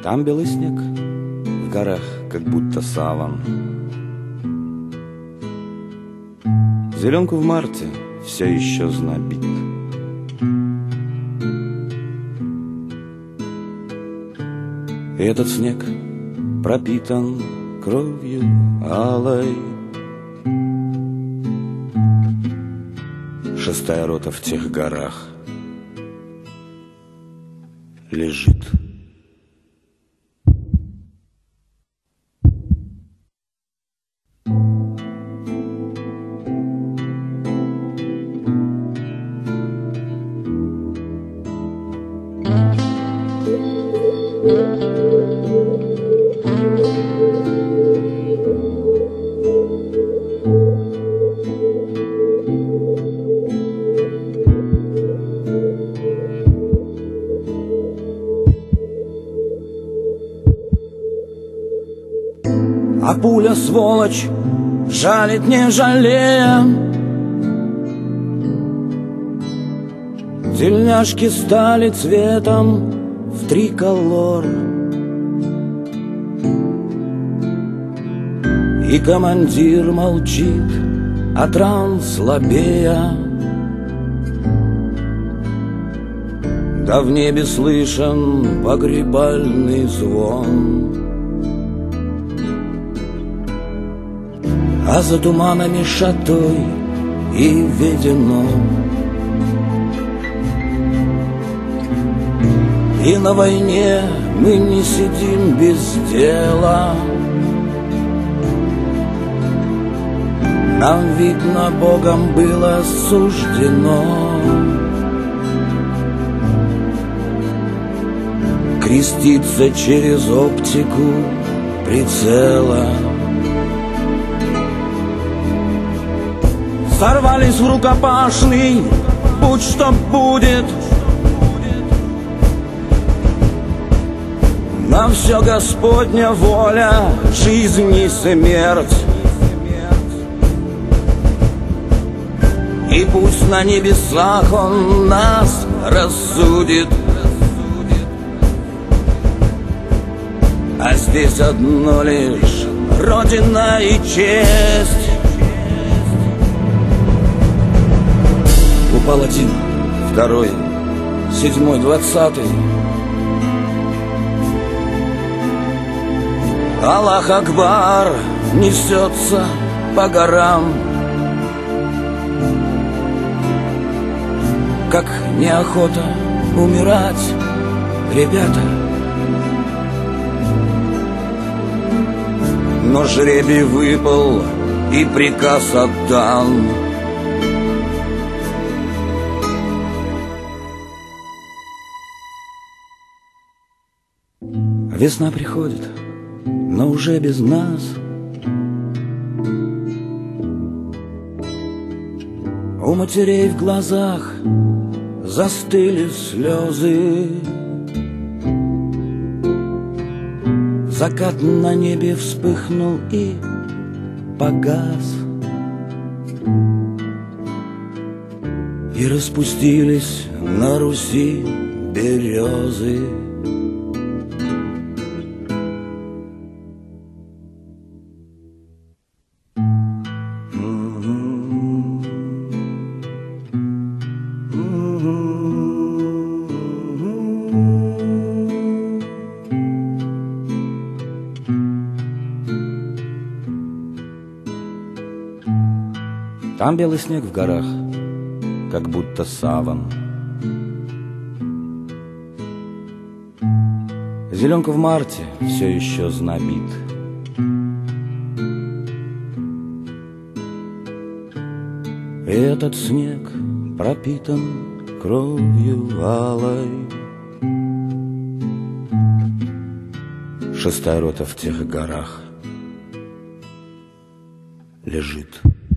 Там белый снег в горах, как будто саван. Зеленку в марте все еще знобит. И этот снег пропитан кровью алой. Шестая рота в тех горах лежит. А пуля, сволочь, жалит не жалея. Тельняшки стали цветом в триколор. И командир молчит, от ран слабея. Да в небе слышен погребальный звон. А за туманами шатой и ведено. И на войне мы не сидим без дела. Нам, видно, Богом было суждено креститься через оптику прицела. Сорвались в рукопашный, будь что будет. На все Господня воля, жизнь и смерть. И пусть на небесах Он нас рассудит, а здесь одно лишь Родина и честь. Упал один, второй, седьмой, 20-й. Аллах Акбар несется по горам. Как неохота умирать, ребята. Но жребий выпал и приказ отдан. Весна приходит, но уже без нас. У матерей в глазах застыли слезы. Закат на небе вспыхнул и погас. И распустились на Руси березы. Там белый снег в горах, как будто саван. Зеленка в марте все еще знобит. И этот снег пропитан кровью алой. Шестая рота в тех горах лежит.